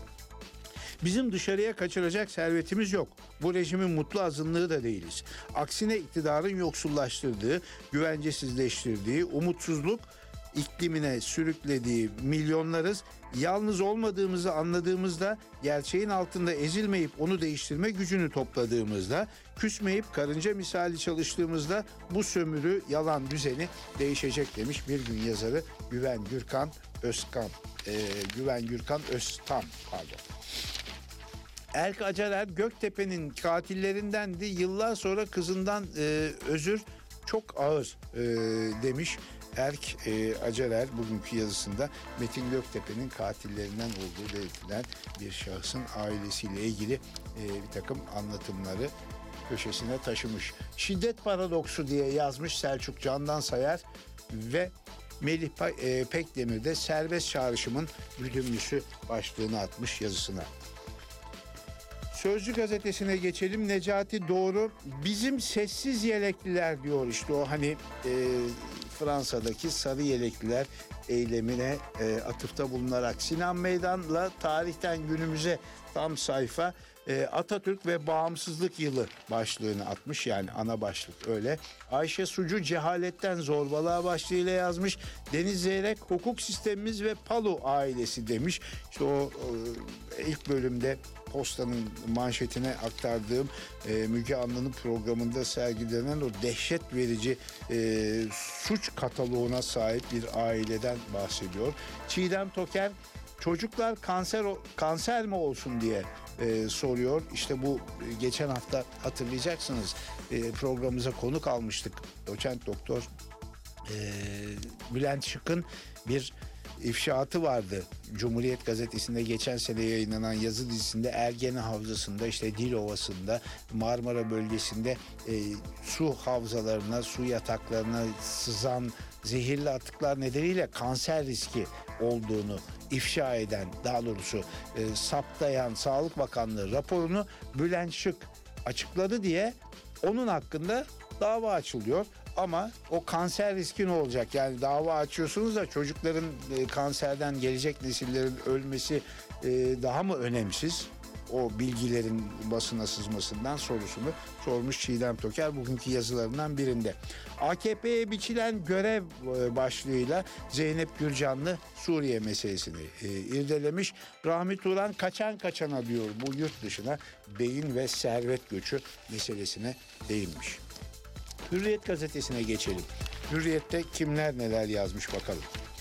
Bizim dışarıya kaçıracak servetimiz yok. Bu rejimin mutlu azınlığı da değiliz. Aksine iktidarın yoksullaştırdığı, güvencesizleştirdiği, umutsuzluk iklimine sürüklediği milyonlarız. Yalnız olmadığımızı anladığımızda, gerçeğin altında ezilmeyip onu değiştirme gücünü topladığımızda, küsmeyip karınca misali çalıştığımızda bu sömürü, yalan düzeni değişecek demiş bir gün yazarı Güven Gürkan Özkan. Ee, Güven Gürkan Öztan pardon. Erk Acarer Göktepe'nin katillerindendi. Yıllar sonra kızından e, özür çok ağır e, demiş. Erk e, Acarer bugünkü yazısında Metin Göktepe'nin katillerinden olduğu belirtilen bir şahsın ailesiyle ilgili e, bir takım anlatımları köşesine taşımış. Şiddet paradoksu diye yazmış Selçuk Candan Sayar ve Melih e, Pekdemir de serbest çağrışımın güdümlüsü başlığını atmış yazısına. Sözcü gazetesine geçelim. Necati Doğru bizim sessiz yelekliler diyor, işte o hani e, Fransa'daki sarı yelekliler eylemine e, atıfta bulunarak. Sinan Meydan'la tarihten günümüze tam sayfa e, Atatürk ve Bağımsızlık Yılı başlığını atmış, yani ana başlık öyle. Ayşe Sucu cehaletten zorbalığa başlığıyla yazmış. Deniz Zeyrek hukuk sistemimiz ve Palu ailesi demiş. İşte o, o ilk bölümde Posta'nın manşetine aktardığım e, Müge Anlı'nın programında sergilenen o dehşet verici e, suç kataloğuna sahip bir aileden bahsediyor. Çiğdem Toker çocuklar kanser kanser mi olsun diye e, soruyor. İşte bu e, geçen hafta hatırlayacaksınız e, programımıza konuk almıştık. Doçent Doktor e, Bülent Şık'ın bir ifşaatı vardı. Cumhuriyet Gazetesi'nde geçen sene yayınlanan yazı dizisinde Ergene Havzası'nda, işte Dilovası'nda, Marmara bölgesinde e, su havzalarına, su yataklarına sızan zehirli atıklar nedeniyle kanser riski olduğunu ifşa eden, daha doğrusu e, saptayan Sağlık Bakanlığı raporunu Bülent Şık açıkladı diye onun hakkında dava açılıyor. Ama o kanser riski ne olacak? Yani dava açıyorsunuz da çocukların e, kanserden, gelecek nesillerin ölmesi e, daha mı önemsiz? O bilgilerin basına sızmasından sorusunu sormuş Çiğdem Toker bugünkü yazılarından birinde. A K P'ye biçilen görev e, başlığıyla Zeynep Gürcanlı Suriye meselesini e, irdelemiş. Rahmi Turan kaçan kaçana diyor, bu yurt dışına beyin ve servet göçü meselesine değinmiş. Hürriyet gazetesine geçelim. Hürriyet'te kimler neler yazmış bakalım.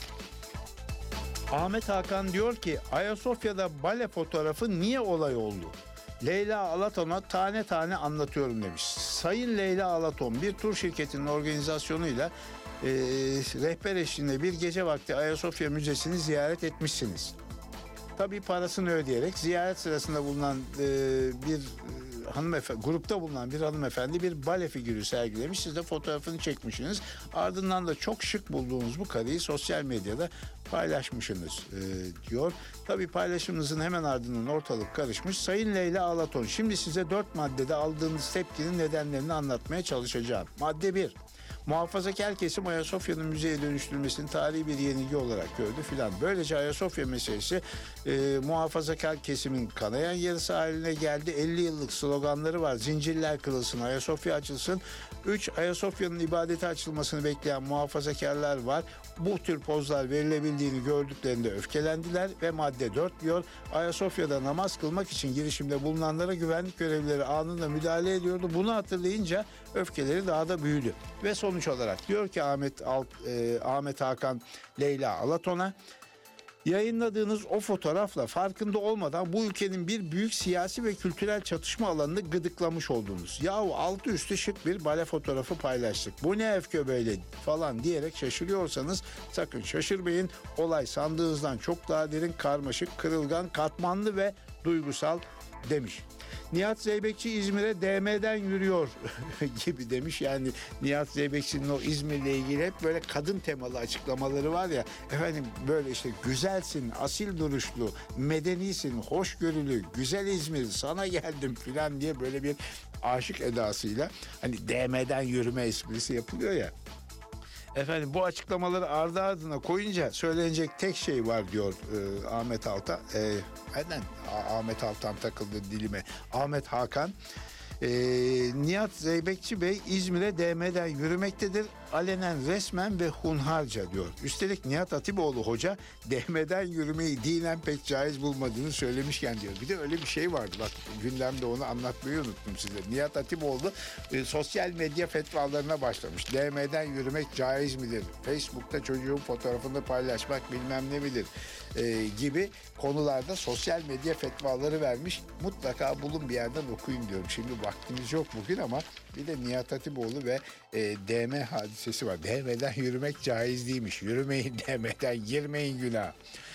Ahmet Hakan diyor ki Ayasofya'da bale fotoğrafı niye olay oldu? Leyla Alaton'a tane tane anlatıyorum demiş. Sayın Leyla Alaton bir tur şirketinin organizasyonuyla e, rehber eşliğinde bir gece vakti Ayasofya Müzesi'ni ziyaret etmişsiniz. Tabii parasını ödeyerek ziyaret sırasında bulunan e, bir hanımefendi, grupta bulunan bir hanımefendi bir bale figürü sergilemiş. Siz de fotoğrafını çekmişsiniz. Ardından da çok şık bulduğunuz bu kareyi sosyal medyada paylaşmışsınız e, diyor. Tabii paylaşımınızın hemen ardından ortalık karışmış. Sayın Leyla Alaton, şimdi size dört maddede aldığınız tepkinin nedenlerini anlatmaya çalışacağım. Madde bir. Muhafazakar kesim Ayasofya'nın müzeye dönüştürülmesini tarihi bir yenilgi olarak gördü filan. Böylece Ayasofya meselesi e, muhafazakar kesimin kanayan yarısı haline geldi. elli yıllık sloganları var. Zincirler kırılsın, Ayasofya açılsın. üç. Ayasofya'nın ibadete açılmasını bekleyen muhafazakarlar var. Bu tür pozlar verilebildiğini gördüklerinde öfkelendiler ve madde dört diyor. Ayasofya'da namaz kılmak için girişimde bulunanlara güvenlik görevlileri anında müdahale ediyordu. Bunu hatırlayınca öfkeleri daha da büyüdü. Ve sonuç olarak diyor ki Ahmet Alt, e, Ahmet Hakan Leyla Alaton'a, yayınladığınız o fotoğrafla farkında olmadan bu ülkenin bir büyük siyasi ve kültürel çatışma alanını gıdıklamış oldunuz. Yahu altı üstü şık bir bale fotoğrafı paylaştık. Bu ne öfke böyle falan diyerek şaşırıyorsanız sakın şaşırmayın. Olay sandığınızdan çok daha derin, karmaşık, kırılgan, katmanlı ve duygusal demiş. Nihat Zeybekçi İzmir'e D M'den yürüyor gibi demiş. Yani Nihat Zeybekçi'nin o İzmir'le ilgili hep böyle kadın temalı açıklamaları var ya. Efendim böyle işte güzelsin, asil duruşlu, medenisin, hoşgörülü, güzel İzmir, sana geldim filan diye böyle bir aşık edasıyla hani D M'den yürüme esprisi yapılıyor ya. Efendim bu açıklamaları ardı ardına koyunca söylenecek tek şey var diyor e, Ahmet Altan. E, neden Ahmet Altan takıldı dilime? Ahmet Hakan. E, Nihat Zeybekçi Bey İzmir'e D M'den yürümektedir. Alenen, resmen ve hunharca diyor. Üstelik Nihat Hatipoğlu Hoca D M'den yürümeyi dinen pek caiz bulmadığını söylemişken diyor. Bir de öyle bir şey vardı. Bak gündemde onu anlatmayı unuttum size. Nihat Hatipoğlu e, sosyal medya fetvalarına başlamış. D M'den yürümek caiz midir? Facebook'ta çocuğun fotoğrafını paylaşmak bilmem ne midir? E, gibi konularda sosyal medya fetvaları vermiş. Mutlaka bulun bir yerden okuyun diyorum. Şimdi vaktimiz yok bugün ama bir de Nihat Hatipoğlu ve e, D M hadisesi var. D M'den yürümek caiz değilmiş. Yürümeyin D M'den, girmeyin günah.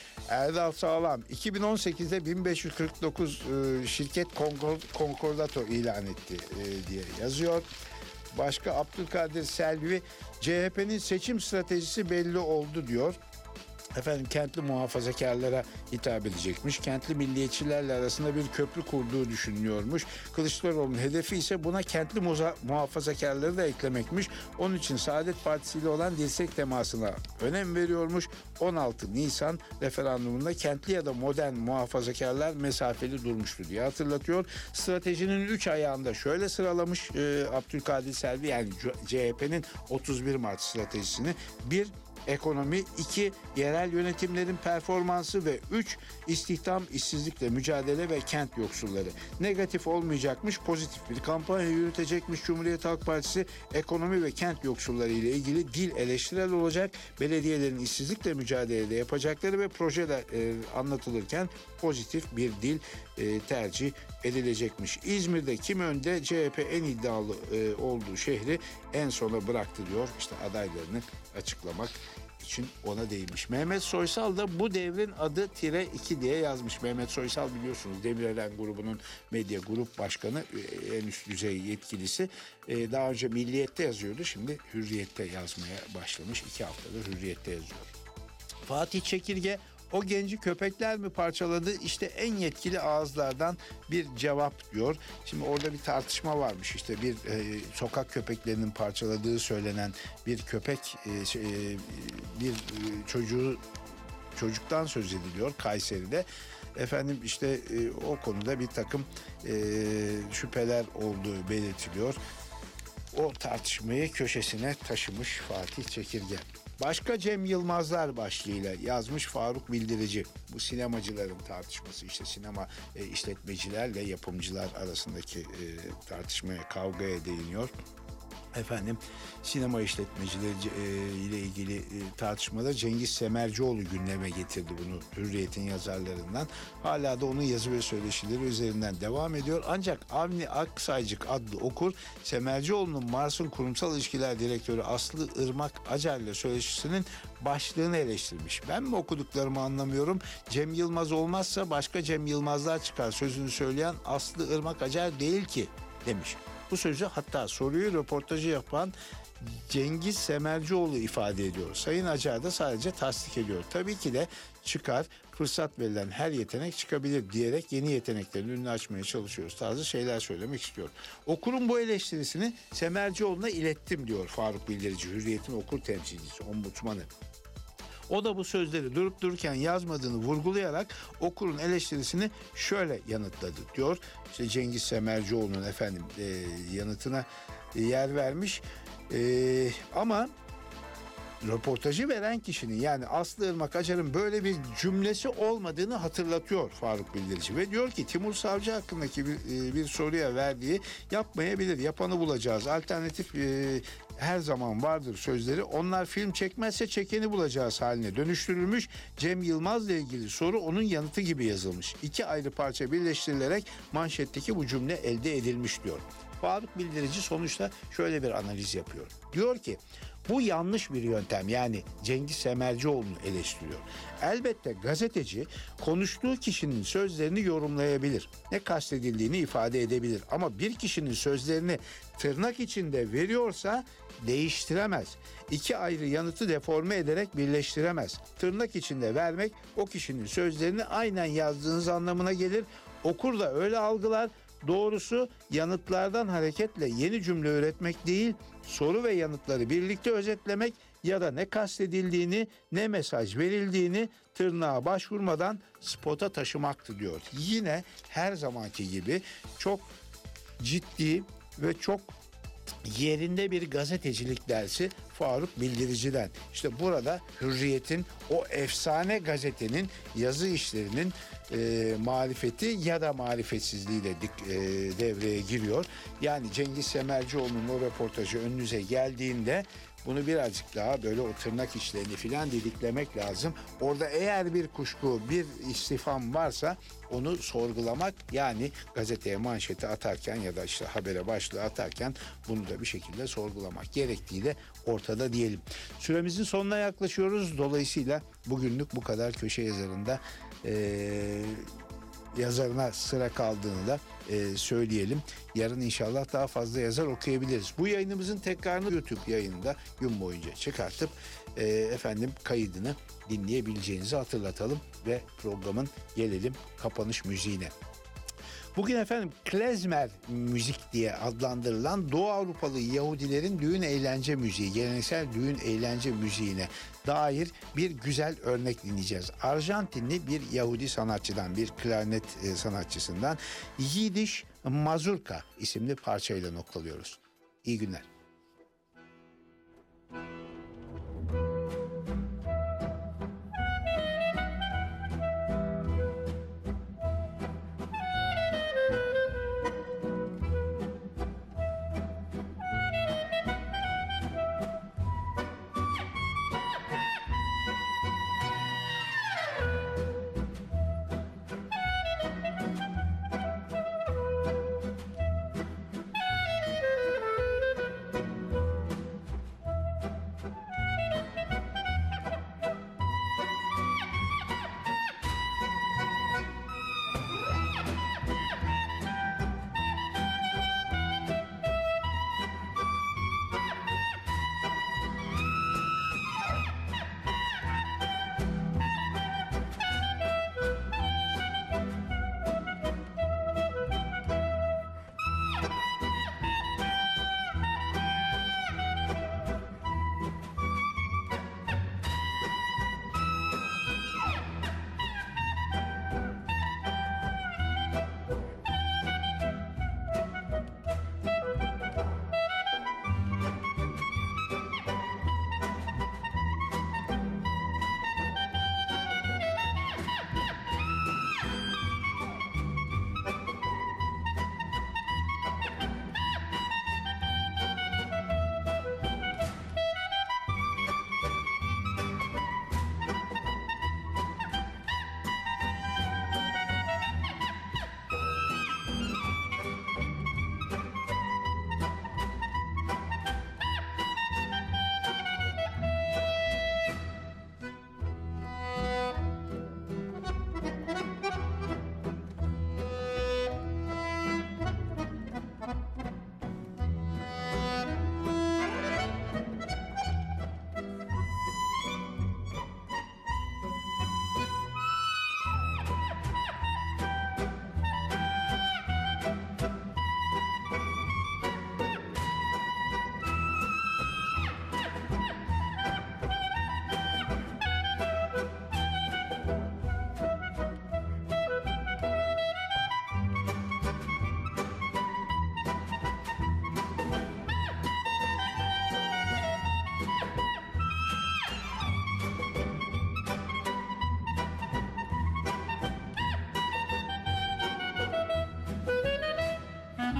Erdal Sağlam iki bin on sekizde bin beş yüz kırk dokuz e, şirket konkordato ilan etti e, diye yazıyor. Başka Abdülkadir Selvi, C H P'nin seçim stratejisi belli oldu diyor. efendim kentli muhafazakarlara hitap edecekmiş. Kentli milliyetçilerle arasında bir köprü kurduğu düşünülüyormuş. Kılıçdaroğlu'nun hedefi ise buna kentli muza- muhafazakarları da eklemekmiş. Onun için Saadet Partisi ile olan dirsek temasına önem veriyormuş. on altı Nisan referandumunda kentli ya da modern muhafazakarlar mesafeli durmuştu diye hatırlatıyor. Stratejinin üç ayağında şöyle sıralamış e, Abdülkadir Selvi, yani C H P'nin otuz bir Mart stratejisini. bir Ekonomi, iki yerel yönetimlerin performansı ve üç istihdam, işsizlikle mücadele ve kent yoksulları. Negatif olmayacakmış, pozitif bir kampanya yürütecekmiş Cumhuriyet Halk Partisi. Ekonomi ve kent yoksulları ile ilgili dil eleştirel olacak. Belediyelerin işsizlikle mücadelede yapacakları ve projeler e, anlatılırken pozitif bir dil e, tercih edilecekmiş. İzmir'de kim önde? C H P en iddialı e, olduğu şehri en sona bıraktı diyor. İşte adaylarını açıklamak için ona değinmiş. Mehmet Soysal da bu devrin adı tire iki diye yazmış. Mehmet Soysal biliyorsunuz Demirören grubunun medya grup başkanı, en üst düzey yetkilisi. Daha önce Milliyet'te yazıyordu. Şimdi Hürriyet'te yazmaya başlamış. İki haftadır Hürriyet'te yazıyor. Fatih Çekirge, o genci köpekler mi parçaladı? İşte en yetkili ağızlardan bir cevap diyor. Şimdi orada bir tartışma varmış. İşte bir e, sokak köpeklerinin parçaladığı söylenen bir köpek e, şey, e, bir e, çocuğu çocuktan söz ediliyor Kayseri'de. Efendim işte e, o konuda bir takım e, şüpheler olduğu belirtiliyor. O tartışmayı köşesine taşımış Fatih Çekirge. Başka Cem Yılmazlar başlığıyla yazmış Faruk Bildirici. Bu sinemacıların tartışması, işte sinema e, işletmecilerle yapımcılar arasındaki e, tartışmaya, kavgaya değiniyor. Efendim sinema işletmecileri e, ile ilgili e, tartışmada Cengiz Semercioğlu gündeme getirdi bunu Hürriyet'in yazarlarından. Hala da onun yazı ve söyleşileri üzerinden devam ediyor. Ancak Avni Aksaycık adlı okur Semercioğlu'nun Mars'ın kurumsal ilişkiler direktörü Aslı Irmak Acar ile söyleşisinin başlığını eleştirmiş. Ben mi okuduklarımı anlamıyorum? Cem Yılmaz olmazsa başka Cem Yılmazlar çıkar sözünü söyleyen Aslı Irmak Acar değil ki demiş. Bu sözü hatta soruyu röportajı yapan Cengiz Semercioğlu ifade ediyor. Sayın Acar da sadece tasdik ediyor. Tabii ki de çıkar, fırsat verilen her yetenek çıkabilir diyerek yeni yeteneklerin önünü açmaya çalışıyoruz tarzı şeyler söylemek istiyor. Okurun bu eleştirisini Semercioğlu'na ilettim diyor Faruk Bildirici, Hürriyet'in okur temsilcisi, ombudsmanı. O da bu sözleri durup dururken yazmadığını vurgulayarak okurun eleştirisini şöyle yanıtladı diyor. İşte Cengiz Semercioğlu'nun efendim e, yanıtına e, yer vermiş. E, ama röportajı veren kişinin, yani Aslı Irmak Acar'ın böyle bir cümlesi olmadığını hatırlatıyor Faruk Bildirici ve diyor ki Timur Savcı hakkındaki bir, bir soruya verdiği yapmayabilir, yapanı bulacağız, alternatif e, her zaman vardır sözleri onlar film çekmezse çekeni bulacağız haline dönüştürülmüş. Cem Yılmaz'la ilgili soru onun yanıtı gibi yazılmış. İki ayrı parça birleştirilerek manşetteki bu cümle elde edilmiş diyor. Faruk Bildirici sonuçta şöyle bir analiz yapıyor. Diyor ki bu yanlış bir yöntem, yani Cengiz Semercioğlu'nu eleştiriyor. Elbette gazeteci konuştuğu kişinin sözlerini yorumlayabilir. Ne kastedildiğini ifade edebilir. Ama bir kişinin sözlerini tırnak içinde veriyorsa değiştiremez. İki ayrı yanıtı deforme ederek birleştiremez. Tırnak içinde vermek o kişinin sözlerini aynen yazdığınız anlamına gelir. Okur da öyle algılar. Doğrusu yanıtlardan hareketle yeni cümle üretmek değil, soru ve yanıtları birlikte özetlemek ya da ne kastedildiğini, ne mesaj verildiğini tırnağa başvurmadan spota taşımaktı diyor. Yine her zamanki gibi çok ciddi ve çok yerinde bir gazetecilik dersi Faruk Bildirici'den. İşte burada Hürriyet'in, o efsane gazetenin yazı işlerinin e, marifeti ya da marifetsizliği de dik, e, devreye giriyor. Yani Cengiz Semercioğlu'nun o röportajı önünüze geldiğinde bunu birazcık daha böyle o tırnak içlerini filan didiklemek lazım. Orada eğer bir kuşku, bir istifham varsa onu sorgulamak, yani gazeteye manşeti atarken ya da işte habere başlığı atarken bunu da bir şekilde sorgulamak gerektiği de ortada diyelim. Süremizin sonuna yaklaşıyoruz. Dolayısıyla bugünlük bu kadar köşe yazarında. Ee, yazarına sıra kaldığını da e, söyleyelim. Yarın inşallah daha fazla yazar okuyabiliriz. Bu yayınımızın tekrarını YouTube yayınında gün boyunca çıkartıp e, efendim kaydını dinleyebileceğinizi hatırlatalım ve programın gelelim kapanış müziğine. Bugün efendim klezmer müzik diye adlandırılan Doğu Avrupalı Yahudilerin düğün eğlence müziği, geleneksel düğün eğlence müziğine dair bir güzel örnek dinleyeceğiz. Arjantinli bir Yahudi sanatçıdan, bir klarnet sanatçısından Yiddish Mazurka isimli parçayla noktalıyoruz. İyi günler.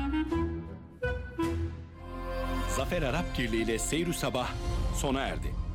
Zafer Arapkirli ile Seyru Sabah sona erdi.